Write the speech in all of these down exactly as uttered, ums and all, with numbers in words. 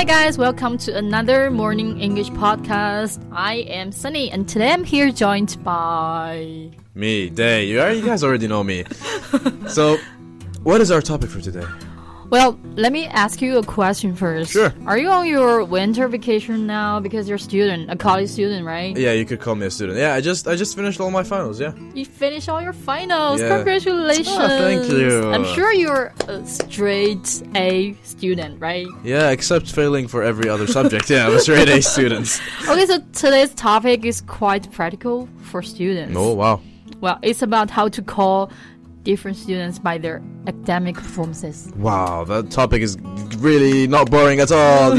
Hi guys, welcome to another morning English podcast. I am Sunny and today I'm here joined by... Me, Day. You, you guys already know me. So, what is our topic for today? Well, let me ask you a question first. Sure. Are you on your winter vacation now? Because you're a student, a college student, right? Yeah, you could call me a student. Yeah, I just I just finished all my finals, yeah. You finished all your finals. Yeah. Congratulations. Oh, thank you. I'm sure you're a straight A student, right? Yeah, except failing for every other subject. Yeah, I'm a straight A student. Okay, so today's topic is quite practical for students. Oh, wow. Well, it's about how to call different students by their academic performances. Wow, that topic is really not boring at all.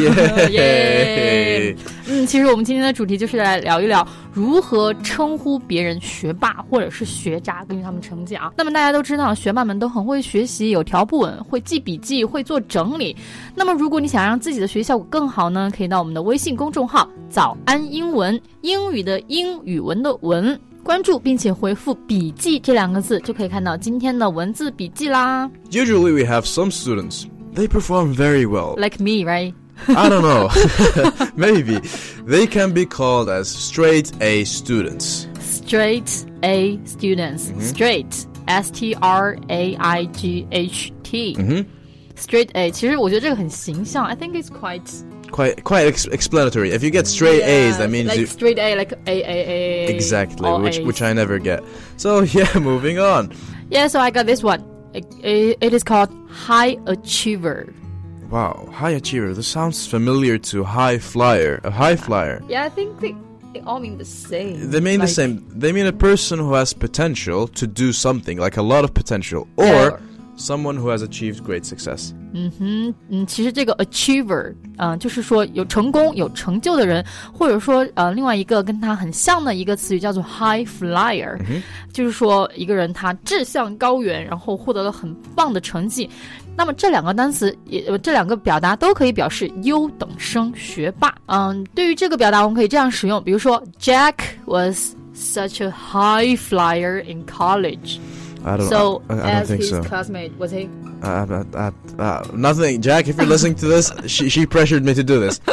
Yay! 嗯，其实我们今天的主题就是来聊一聊如何称呼别人学霸或者是学渣，根据他们成绩啊。那么大家都知道，学霸们都很会学习，有条不紊，会记笔记，会做整理。那么如果你想让自己的学习效果更好呢，可以到我们的微信公众号早安英文，英语的英，语文的文，关注并且回复笔记这两个字，就可以看到今天的文字笔记啦。 Usually we have some students, they perform very well. Like me, right? I don't know. Maybe. They can be called as straight A students. Straight A students. Mm-hmm. Straight, S T R A I G H T. Mm-hmm. Straight A. 其实我觉得这个很形象。I think it's quite... Quite quite ex- explanatory. If you get straight yeah, A's, that means like you... straight A, like A, A, A. Exactly, which A's. which I never get. So, yeah, moving on. Yeah, so I got this one. It, it, it is called high achiever. Wow, high achiever. This sounds familiar to high flyer. A high flyer. Yeah, I think they, they all mean the same. They mean like, the same. They mean a person who has potential to do something, like a lot of potential. Or yeah. someone who has achieved great success. 嗯哼，嗯，其实这个 achiever， 嗯、呃，就是说有成功、有成就的人，或者说呃，另外一个跟他很像的一个词语叫做 high flyer，、嗯、就是说一个人他志向高远，然后获得了很棒的成绩。那么这两个单词也，这两个表达都可以表示优等生、学霸。嗯，对于这个表达，我们可以这样使用，比如说 Jack was such a high flyer in college. I don't, so, I, I don't as think his so. classmate, was he? Uh, uh, uh, uh, nothing. Jack, if you're listening to this, she she pressured me to do this.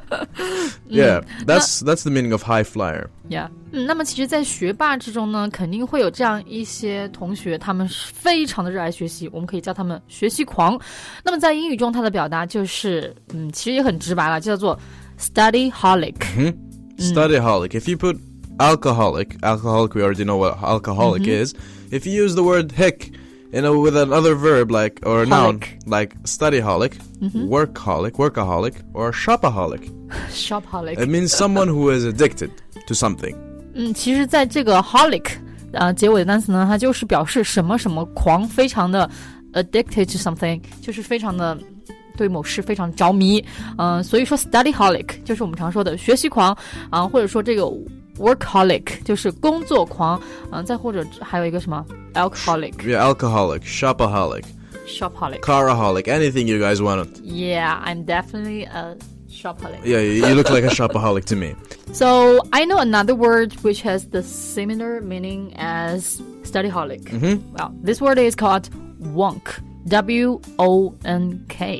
Yeah, that's that's the meaning of high flyer. Yeah. 嗯，那么其实在学霸之中呢，肯定会有这样一些同学，他们非常的热爱学习，我们可以叫他们学习狂。那么在英语中，它的表达就是，嗯，其实也很直白了，叫做 studyholic。 Mm-hmm. Studyholic. If you put alcoholic, alcoholic, we already know what alcoholic mm-hmm. is. If you use the word hick, you know, with another verb like or a noun like studyholic, mm-hmm. workaholic, workaholic, or shopaholic. Shopaholic. It means someone who is addicted to something. 嗯，其实在这个 holic 呃结尾的单词呢，它就是表示什么什么狂，非常的 addicted to something， 就是非常的对某事非常着迷。嗯、呃，所以说 studyholic 就是我们常说的学习狂啊、呃，或者说这个workaholic 就是工作狂，嗯、呃，再或者还有一个什么 alcoholic， yeah, alcoholic, shopaholic, shopaholic, caraholic, anything you guys want. Yeah, I'm definitely a shopaholic. Yeah, you look like a shopaholic to me. So I know another word which has the similar meaning as studyholic. Mm-hmm. Well, this word is called wonk, W O N K.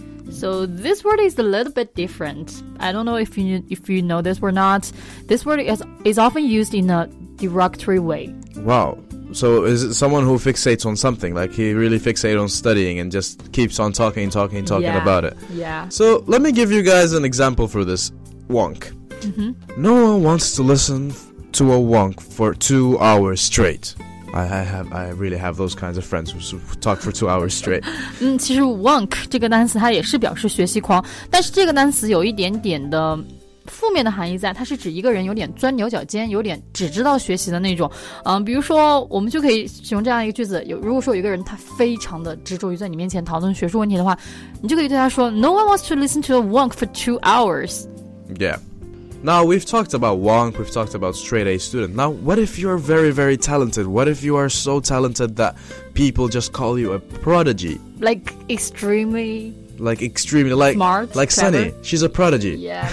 So this word is a little bit different. I don't know if you if you know this or not. This word is is often used in a derogatory way. Wow. So is it someone who fixates on something, like he really fixates on studying and just keeps on talking, talking, talking yeah. about it? Yeah. So let me give you guys an example for this wonk. Mm-hmm. No one wants to listen to a wonk for two hours straight. I, I have, I really have those kinds of friends who talk for two hours straight. 嗯，其实 wonk 这个单词它也是表示学习狂，但是这个单词有一点点的负面的含义在，它是指一个人有点钻牛角尖，有点只知道学习的那种。嗯，比如说我们就可以使用这样一个句子，有如果说有一个人他非常的执着于在你面前讨论学术问题的话，你就可以对他说 No one wants to listen to a wonk for two hours. Yeah. Now, we've talked about wonk, we've talked about straight A student. Now, what if you're very, very talented? What if you are so talented that people just call you a prodigy? Like, extremely... Like, extremely... Like, smart, like clever. Sunny. She's a prodigy. Yeah.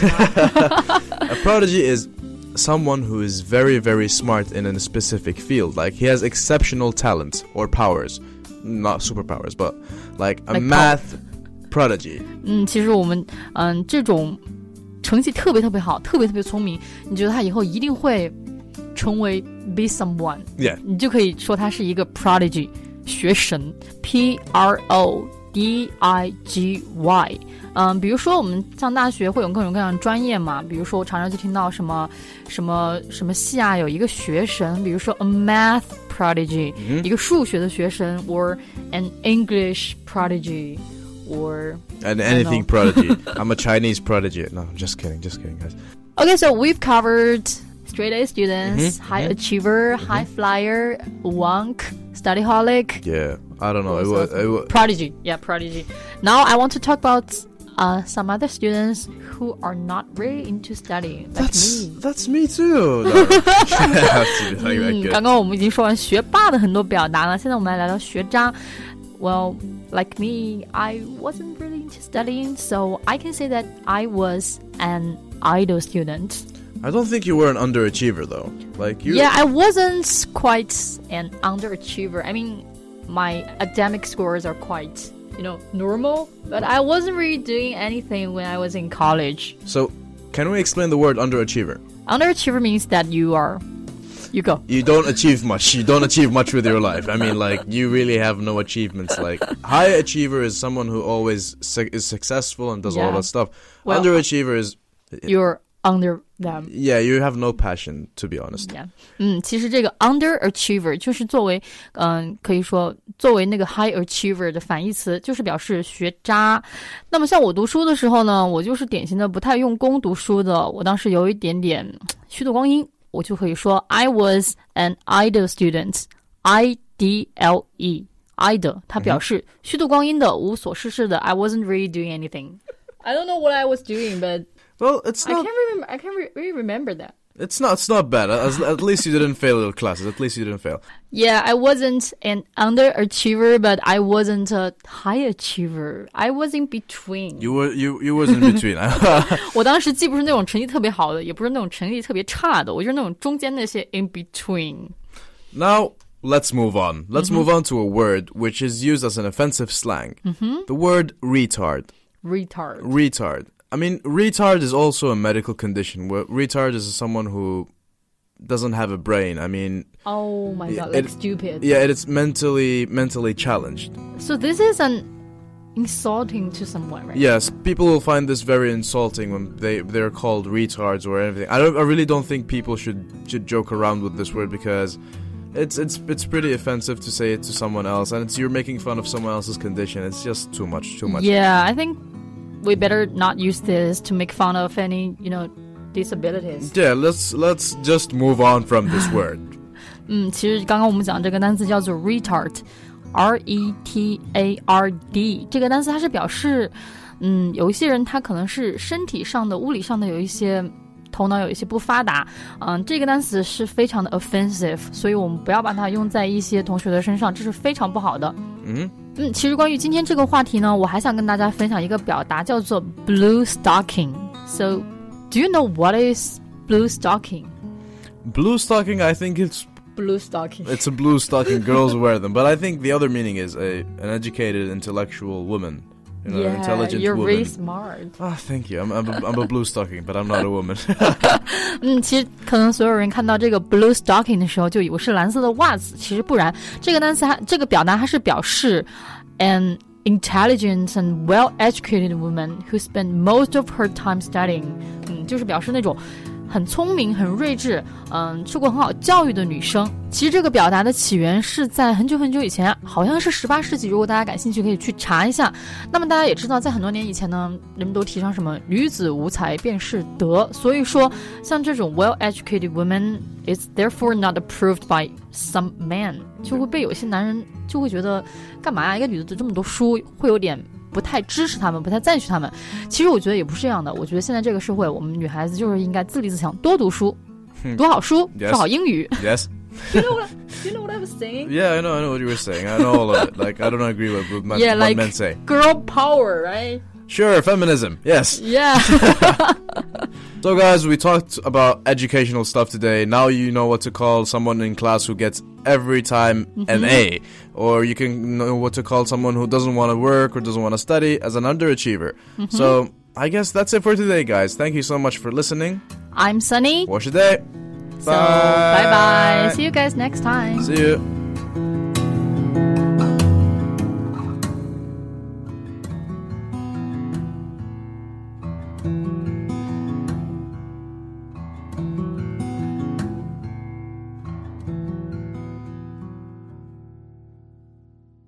A prodigy is someone who is very, very smart in a specific field. Like, he has exceptional talent or powers. Not superpowers, but, like, a like math... prodigy. 嗯，其实我们嗯这种成绩特别特别好，特别特别聪明，你觉得他以后一定会成为 be someone. Yeah. 你就可以说他是一个 prodigy 学神 P R O D I G Y。 嗯，比如说我们上大学会有各种各样的专业嘛，比如说我常常就听到什么什么什么系啊有一个学神，比如说 a math prodigy、嗯、一个数学的学神 or an English prodigy or and anything prodigy. I'm a Chinese prodigy. No, just kidding, just kidding, guys. Okay, so we've covered straight A students, mm-hmm, high mm-hmm, achiever, mm-hmm. high flyer, wonk, studyholic. Yeah, I don't know. It was, it was prodigy. Yeah, prodigy. Now I want to talk about uh, some other students who are not really into studying. Like that's me. That's me too. No, have to be like that good. 刚刚我们已经说完学霸的很多表达了，现在我们来聊聊学渣。Well, like me, I wasn't really into studying, so I can say that I was an idle student. I don't think you were an underachiever though. Like you. Yeah, I wasn't quite an underachiever. I mean, my academic scores are quite, you know, normal, but I wasn't really doing anything when I was in college. So, can we explain the word underachiever? Underachiever means that you are... You go. You don't achieve much. You don't achieve much with your life. I mean, like, you really have no achievements. Like, high achiever is someone who always su- is successful and does yeah. all that stuff. Well, underachiever is... You're under them. Yeah, you have no passion, to be honest. Yeah. 嗯，其实这个 underachiever 就是作为嗯，可以说作为那个 high achiever 的反义词，就是表示学渣。那么像我读书的时候呢，我就是典型的不太用功读书的，我当时有一点点虚度光阴。我就可以说 I was an idle student. I D L E. Idle 它表示虚度光阴的，无所事事的。I wasn't really doing anything. I don't know what I was doing, but well, it's not, I can't remember. I can't re- really remember that. It's not. It's not bad. At, at least you didn't fail your classes. At least you didn't fail. Yeah, I wasn't an underachiever, but I wasn't a high achiever. I was in between. You were. You. You was in between. 我当时既不是那种成绩特别好的，也不是那种成绩特别差的，我就是那种中间那些 in between. Now let's move on. Let's mm-hmm. move on to a word which is used as an offensive slang. Mm-hmm. The word retard. Retard. Retard. I mean, retard is also a medical condition. Where retard is someone who doesn't have a brain. I mean, oh my god, like it, stupid. Yeah, it is mentally mentally challenged. So this is an insulting to someone, right? Yes, people will find this very insulting when they they're called retards or anything. I don't. I really don't think people should should joke around with this word because it's it's it's pretty offensive to say it to someone else, and it's you're making fun of someone else's condition. It's just too much, too much. Yeah, I think we better not use this to make fun of any, you know, disabilities. Yeah, let's let's just move on from this word. 嗯，其实刚刚我们讲这个单词叫做 retard, R E T A R D。这个单词它是表示，嗯，有一些人他可能是身体上的、物理上的有一些头脑有一些不发达，嗯，这个单词是非常的 offensive， 所以我们不要把它用在一些同学的身上，这是非常不好的。 嗯。 嗯，其实关于今天这个话题呢，我还想跟大家分享一个表达，叫做 blue stocking. So, do you know what is blue stocking? Blue stocking, I think it's blue stocking. It's a blue stocking. Girls wear them, but I think the other meaning is a an educated, intellectual woman. You know, yeah, an intelligent you're woman. really smart. Ah, thank you. I'm I'm a, I'm a blue stocking, but I'm not a woman. 嗯，其实可能所有人看到这个 blue stocking 的时候，就以为是蓝色的袜子，其实不然。这个单词它这个表达它是表示 an intelligent and well-educated woman who spent most of her time studying. 嗯，就是表示那种很聪明、很睿智，嗯，受过很好教育的女生。其实这个表达的起源是在很久很久以前，好像是十八世纪。如果大家感兴趣，可以去查一下。那么大家也知道，在很多年以前呢，人们都提倡什么女子无才便是德。所以说，像这种 well-educated women is therefore not approved by some men， 就会被有些男人就会觉得，干嘛呀？一个女的读这么多书，会有点不太支持他们，不太赞许他们。其实我觉得也不是这样的，我觉得现在这个社会，我们女孩子就是应该自立自强，多读书，读好书， yes. 说好英语。 Yes. You know what? You know what I was saying? Yeah, I know. I know what you were saying. I know all of it. Like I don't agree with what, men, yeah, what like men say. Girl power, right? Sure, feminism. Yes. Yeah. So guys, we talked about educational stuff today. Now you know what to call someone in class who gets every time mm-hmm. an A. Or you can know what to call someone who doesn't want to work or doesn't want to study as an underachiever. Mm-hmm. So I guess that's it for today, guys. Thank you so much for listening. I'm Sunny. Wash your day. So, bye bye. See you guys next time. See you.